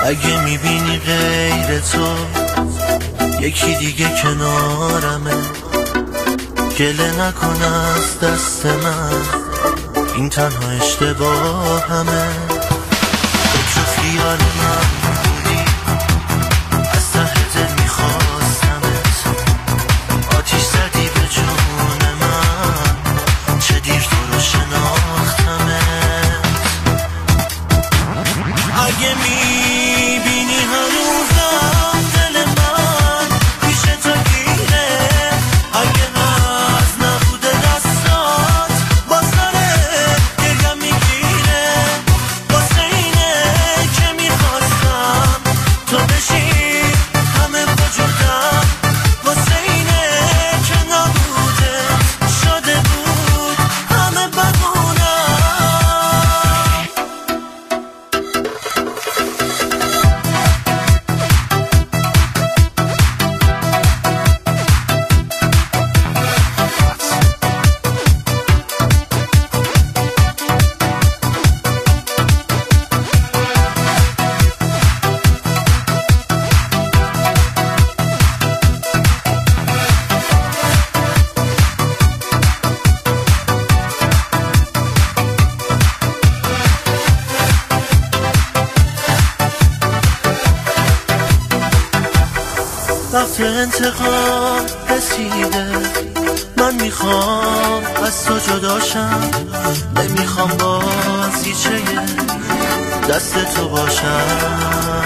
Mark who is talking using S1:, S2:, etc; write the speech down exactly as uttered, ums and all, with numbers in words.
S1: اگه میبینی غیر تو یکی دیگه کنارمه، گله نکن از دست من، این تنها اشتباهمه. فکر و خیال من بودی، از ته دل میخواستمت، آتیش زدی به جون من، چه دیر تو رو شناختمت. اگه میبینی هنوزم دل من پیش تو گیره، اگه از نبوده دستات باز داره گریم میگیره، واسه اینه که میخواستم تو بشی همه وجودم، واسه اینه که نبوده شده بود همه بگونم. وقت انتقام رسیده، من میخوام از تو جداشم، نمیخوام بازیچه دست تو باشم.